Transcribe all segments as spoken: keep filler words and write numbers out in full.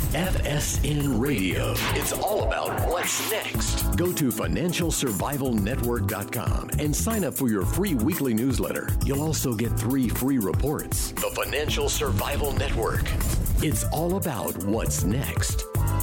F S N Radio. It's all about what's next. Go to financial survival network dot com and sign up for your free weekly newsletter. You'll also get three free reports. The Financial Survival Network. It's all about what's next.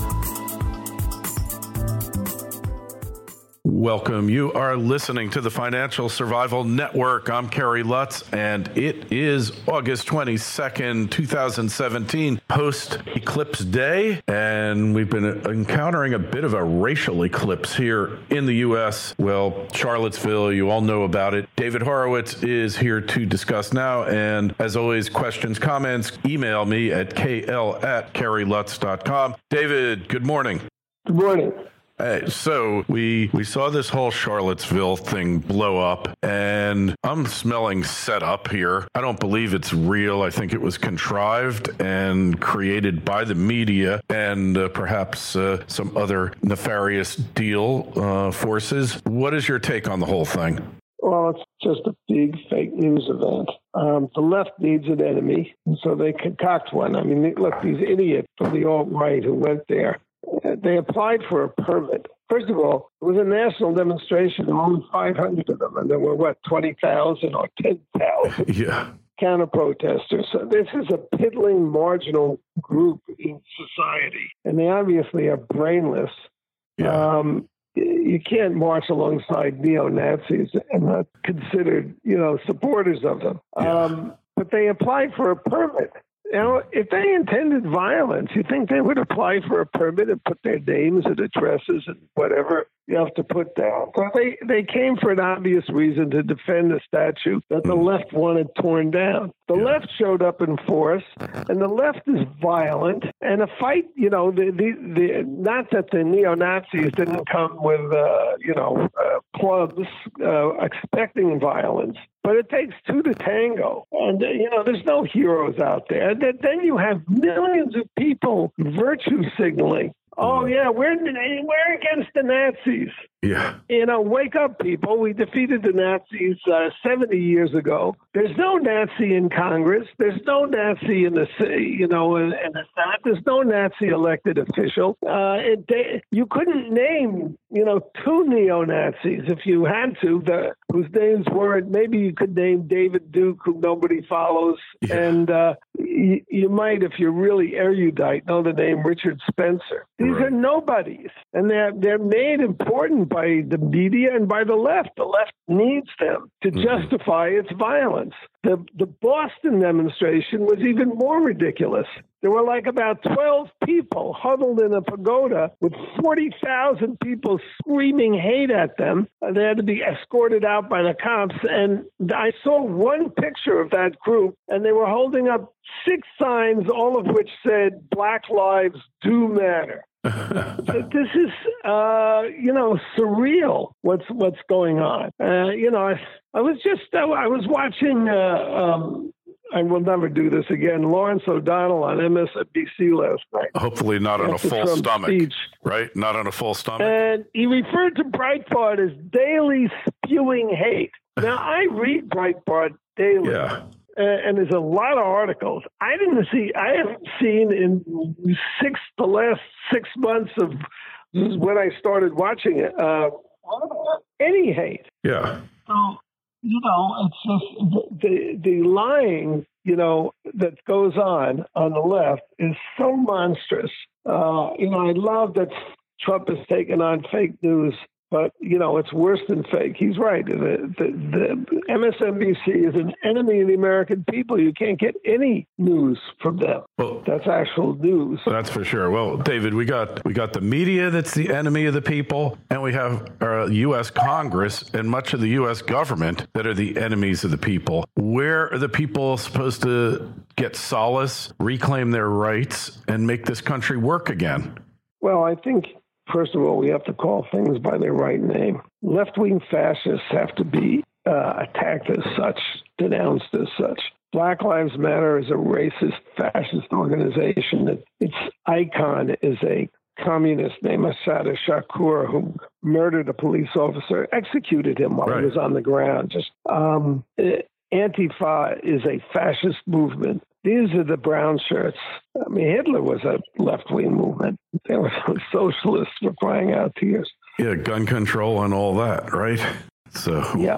Welcome. You are listening to the Financial Survival Network. I'm Kerry Lutz, and it is August twenty-second, twenty seventeen, post-eclipse day, and we've been encountering a bit of a racial eclipse here in the U S. Well, Charlottesville, you all know about it. David Horowitz is here to discuss now, and as always, questions, comments, email me at kl at kerry lutz dot com. David, good morning. Good morning. Hey, so we we saw this whole Charlottesville thing blow up, and I'm smelling setup here. I don't believe it's real. I think it was contrived and created by the media and uh, perhaps uh, some other nefarious deal uh, forces. What is your take on the whole thing? Well, it's just a big fake news event. Um, the left needs an enemy, so they concoct one. I mean, look, these idiots from the alt-right who went there, they applied for a permit. First of all, it was a national demonstration, only five hundred of them, and there were, what, twenty thousand or ten thousand yeah. counter-protesters. So this is a piddling, marginal group in society, and they obviously are brainless. Yeah. Um, you can't march alongside neo-Nazis and not considered, you know, supporters of them. Yeah. Um, but they applied for a permit. You know, if they intended violence, you think they would apply for a permit and put their names and addresses and whatever you have to put down. So they, they came for an obvious reason to defend a statue that the left wanted torn down. The yeah. left showed up in force, and the left is violent. And a fight, you know, the, the, the not that the neo-Nazis didn't come with, uh, you know, uh, clubs uh, expecting violence. But it takes two to tango. And, uh, you know, there's no heroes out there. And then you have millions of people virtue signaling. Oh, yeah, we're we're against the Nazis. Yeah. You know, wake up, people. We defeated the Nazis uh, seventy years ago. There's no Nazi in Congress. There's no Nazi in the, you know, in, in the Senate. There's no Nazi elected official. Uh, it, they, you couldn't name, you know, two neo-Nazis if you had to, the, whose names weren't. Maybe you could name David Duke, who nobody follows. Yeah. And uh, you, you might, if you're really erudite, know the name Richard Spencer. These right. are nobodies. And they're, they're made important by the media and by the left. The left needs them to mm-hmm. justify its violence. The the Boston demonstration was even more ridiculous. There were like about twelve people huddled in a pagoda with forty thousand people screaming hate at them. They had to be escorted out by the cops. And I saw one picture of that group, and they were holding up six signs, all of which said, "Black lives do matter." This is, uh, you know, surreal. What's what's going on? Uh, you know, I, I was just I, I was watching. Uh, um, I will never do this again. Lawrence O'Donnell on M S N B C last night. Hopefully, not on a full stomach, speech. Right? Not on a full stomach. And he referred to Breitbart as daily spewing hate. Now, I read Breitbart daily. Yeah. Uh, and there's a lot of articles. I didn't see, I haven't seen in six, the last six months of when I started watching it, uh, any hate. Yeah. So, you know, it's just the, the lying, you know, that goes on on the left is so monstrous. Uh, you know, I love that Trump has taken on fake news. But, you know, it's worse than fake. He's right. The, the, the M S N B C is an enemy of the American people. You can't get any news from them. Well, that's actual news. That's for sure. Well, David, we got we got the media that's the enemy of the people, and we have our U S Congress and much of the U S government that are the enemies of the people. Where are the people supposed to get solace, reclaim their rights, and make this country work again? Well, I think... First of all, we have to call things by their right name. Left-wing fascists have to be uh, attacked as such, denounced as such. Black Lives Matter is a racist, fascist organization. It, its icon is a communist named Assata Shakur, who murdered a police officer, executed him while right. he was on the ground. Just um, Antifa is a fascist movement. these are the brown shirts. I mean, Hitler was a left-wing movement. They were socialists for crying out tears. Yeah, gun control and all that, right? So, yeah.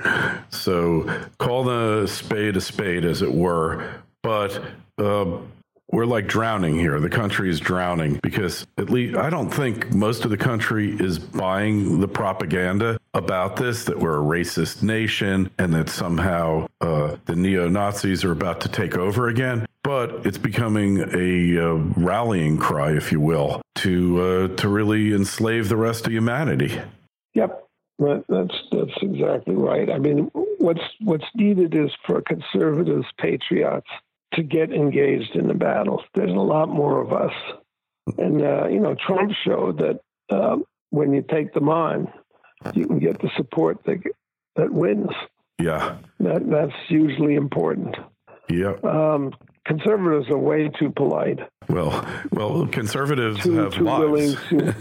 So call the spade a spade, as it were. But uh, we're like drowning here. The country is drowning because at least I don't think most of the country is buying the propaganda about this, that we're a racist nation and that somehow uh, the neo-Nazis are about to take over again. But it's becoming a uh, rallying cry, if you will, to uh, to really enslave the rest of humanity. Yep, that's that's exactly right. I mean, what's what's needed is for conservatives, patriots, to get engaged in the battle. There's a lot more of us, and uh, you know, Trump showed that uh, when you take them on, you can get the support that that wins. Yeah, that that's usually important. Yeah. Um, Conservatives are way too polite. Well, well, conservatives too, have too lives, to...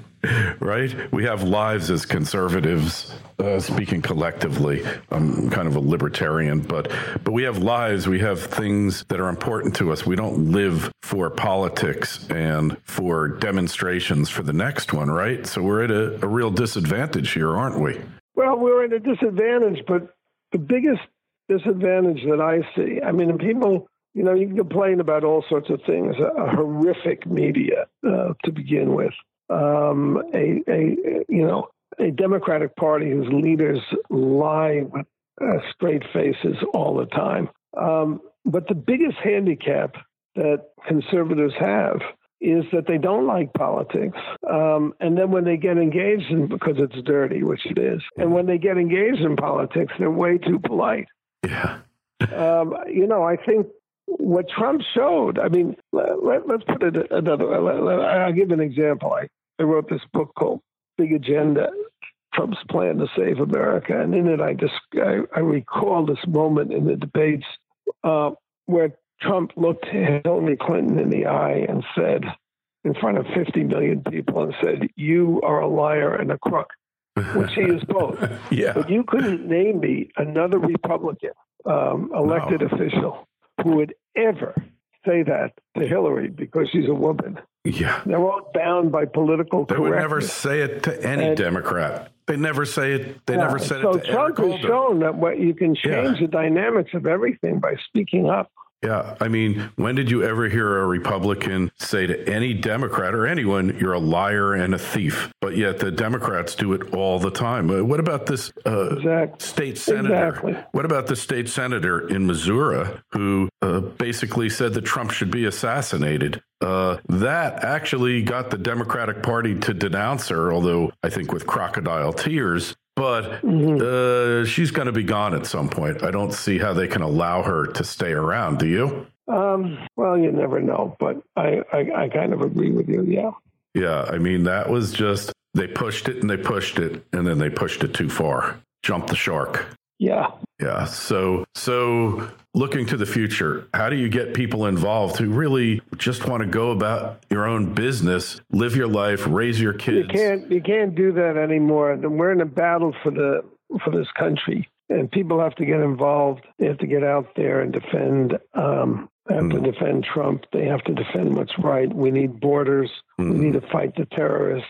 right? We have lives as conservatives. Uh, speaking collectively, I'm kind of a libertarian, but but we have lives. We have things that are important to us. We don't live for politics and for demonstrations for the next one, right? So we're at a, a real disadvantage here, aren't we? Well, we're at a disadvantage, but the biggest disadvantage that I see, I mean, people. You know, you can complain about all sorts of things, a horrific media uh, to begin with, um, a, a, you know, a Democratic Party whose leaders lie with uh, straight faces all the time. Um, but the biggest handicap that conservatives have is that they don't like politics. Um, and then when they get engaged in, because it's dirty, which it is, and when they get engaged in politics, they're way too polite. Yeah. um, you know, I think what Trump showed, I mean, let, let, let's put it another way. I'll give an example. I, I wrote this book called Big Agenda, Trump's Plan to Save America. And in it, I just I, I recall this moment in the debates uh, where Trump looked Hillary Clinton in the eye and said, in front of fifty million people, and said, "You are a liar and a crook," which he is both. Yeah. But you couldn't name me another Republican um, elected no. official who would ever say that to Hillary because she's a woman. Yeah. They're all bound by political they correctness. They would never say it to any and, Democrat. They never say it. They yeah, never said so it to Trump Eric has shown that what you can change yeah. the dynamics of everything by speaking up. Yeah. I mean, when did you ever hear a Republican say to any Democrat or anyone, you're a liar and a thief? But yet the Democrats do it all the time. Uh, what about this uh, exactly. state senator? Exactly. What about the state senator in Missouri who uh, basically said that Trump should be assassinated? Uh, that actually got the Democratic Party to denounce her, although I think with crocodile tears. But mm-hmm. uh, she's going to be gone at some point. I don't see how they can allow her to stay around. Do you? Um, well, you never know, but I, I, I kind of agree with you. Yeah. Yeah. I mean, that was just, they pushed it and they pushed it and then they pushed it too far. Jumped the shark. Yeah. Yeah. So, so looking to the future, how do you get people involved who really just want to go about your own business, live your life, raise your kids? You can't, you can't do that anymore. We're in a battle for the, for this country, and people have to get involved. They have to get out there and defend, um, have mm. to defend Trump. They have to defend what's right. We need borders. Mm. We need to fight the terrorists.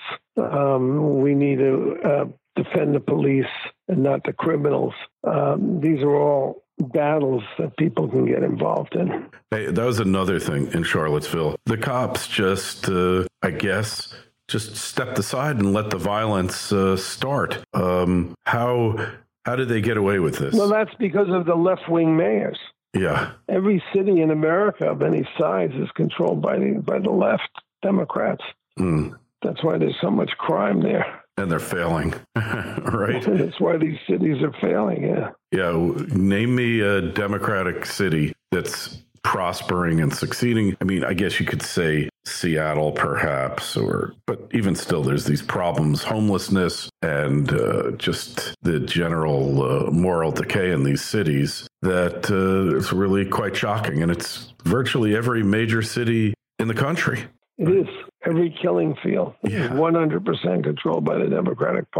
Um, we need to, uh, defend the police and not the criminals. Um, these are all battles that people can get involved in. Hey, that was another thing in Charlottesville. The cops just, uh, I guess, just stepped aside and let the violence uh, start. Um, how how did they get away with this? Well, that's because of the left-wing mayors. Yeah. Every city in America of any size is controlled by the by the left Democrats. Mm. That's why there's so much crime there. And they're failing, right? That's why these cities are failing, yeah. Yeah, name me a Democratic city that's prospering and succeeding. I mean, I guess you could say Seattle, perhaps, or but even still, there's these problems, homelessness, and uh, just the general uh, moral decay in these cities that uh, is really quite shocking. And it's virtually every major city in the country. It is. Every killing field is yeah. one hundred percent controlled by the Democratic Party.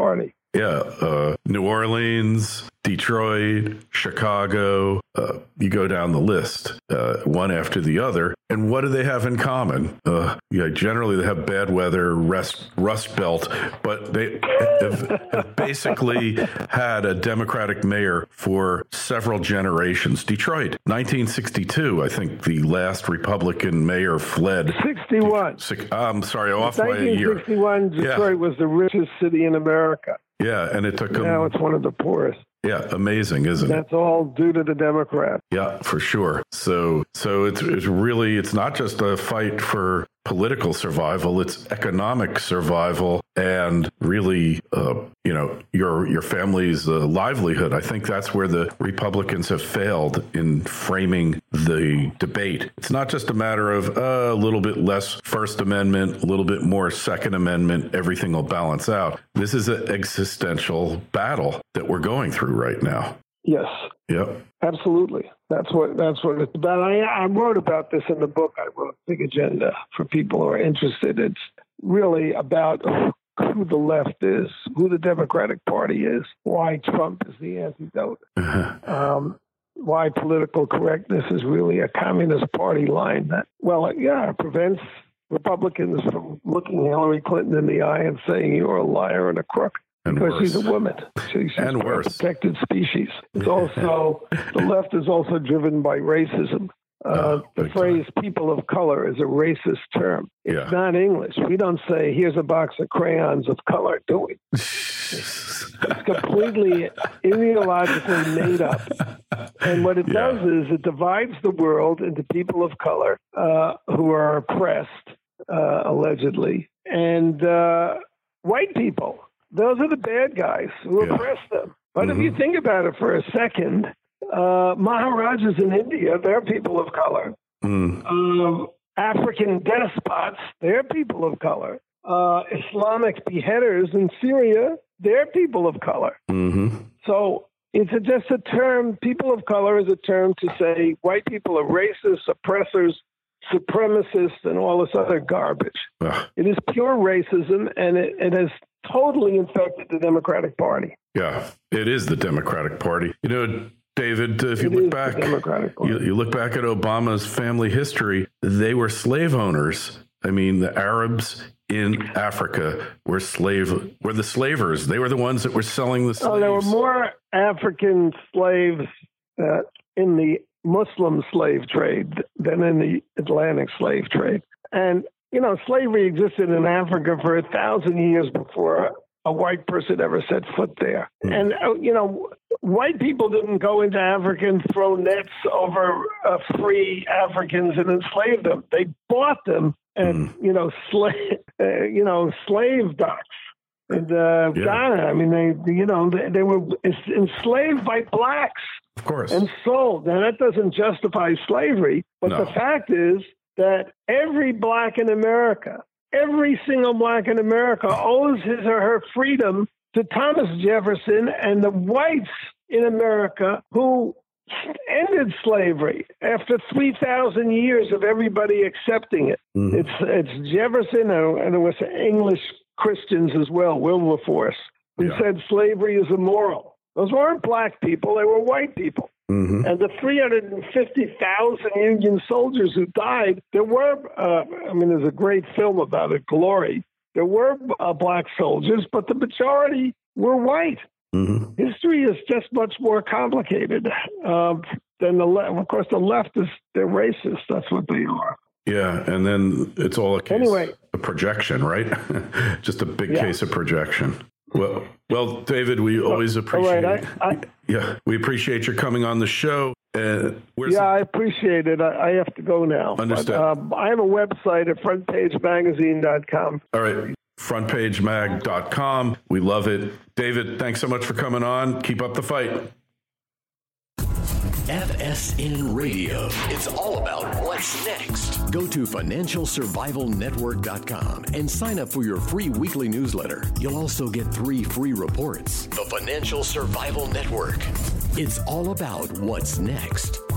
Yeah, uh, New Orleans, Detroit, Chicago, uh, you go down the list, uh, one after the other. And what do they have in common? Uh, yeah, generally they have bad weather, rust, rust belt, but they have, have basically had a Democratic mayor for several generations. Detroit, nineteen sixty-two, I think the last Republican mayor fled. sixty-one. Six, I'm sorry, off by a year. nineteen sixty-one, Detroit yeah. was the richest city in America. Yeah, and it took them. Now it's one of the poorest. Yeah, amazing, isn't That's it? That's all due to the Democrats. Yeah, for sure. So, so it's it's really it's not just a fight for political survival; it's economic survival, and really, uh, you know, your your family's uh, livelihood. I think that's where the Republicans have failed in framing the debate. It's not just a matter of uh, a little bit less First Amendment, a little bit more Second Amendment. Everything will balance out. This is an existential battle that we're going through right now. Yes. Yep. Absolutely. That's what that's what it's about. I, I wrote about this in the book. I wrote Big Agenda for people who are interested. It's really about who the left is, who the Democratic Party is, why Trump is the antidote, uh-huh. um, why political correctness is really a communist party line that, well, yeah, it prevents Republicans from looking Hillary Clinton in the eye and saying you're a liar and a crook. And because worse. she's a woman. She's and a worse. protected species. It's also, the left is also driven by racism. Uh, oh, the phrase time. people of color is a racist term. It's yeah. not English. We don't say, here's a box of crayons of color, do we? It's completely ideologically made up. And what it yeah. does is it divides the world into people of color uh, who are oppressed, uh, allegedly, and uh, white people. Those are the bad guys who yeah. oppress them. But mm-hmm. if you think about it for a second, uh, Maharajas in India, they're people of color. Mm. Um, African despots, they're people of color. Uh, Islamic beheaders in Syria, they're people of color. Mm-hmm. So it's a, just a term, people of color is a term to say white people are racists, oppressors, supremacists, and all this other garbage. Ugh. It is pure racism, and it, it has totally infected the Democratic Party. Yeah, it is the Democratic Party. You know, David, if you it look back, you, you look back at Obama's family history, they were slave owners. I mean, the Arabs in Africa were slave, were the slavers. They were the ones that were selling the slaves. Oh, there were more African slaves uh, in the Muslim slave trade than in the Atlantic slave trade. And you know, slavery existed in Africa for a thousand years before a white person ever set foot there. Mm. And, uh, you know, white people didn't go into Africa and throw nets over uh, free Africans and enslave them. They bought them at, mm. you know, slave, uh, you know, slave docks. And uh, yeah. Ghana, I mean, they, you know, they, they were enslaved by blacks. Of course. And sold. Now, that doesn't justify slavery, but no. the fact is, that every black in America, every single black in America owes his or her freedom to Thomas Jefferson and the whites in America who ended slavery after three thousand years of everybody accepting it. Mm-hmm. It's it's Jefferson and it was English Christians as well, Wilberforce, who yeah. said slavery is immoral. Those weren't black people, they were white people. Mm-hmm. And the three hundred fifty thousand Union soldiers who died, there were, uh, I mean, there's a great film about it, Glory. There were uh, black soldiers, but the majority were white. Mm-hmm. History is just much more complicated uh, than the left. Of course, the left is, they're racist. That's what they are. Yeah, and then it's all a case anyway, of projection, right? Just a big yeah. case of projection. Well, well, David, we always appreciate right, I, I, yeah, we appreciate your coming on the show. Uh, yeah, the, I appreciate it. I, I have to go now. Understand. But, uh, I have a website at front page magazine dot com. All right, front page mag dot com. We love it. David, thanks so much for coming on. Keep up the fight. F S N Radio. It's all about what's next. Go to financial survival network dot com and sign up for your free weekly newsletter. You'll also get three free reports. The Financial Survival Network. It's all about what's next.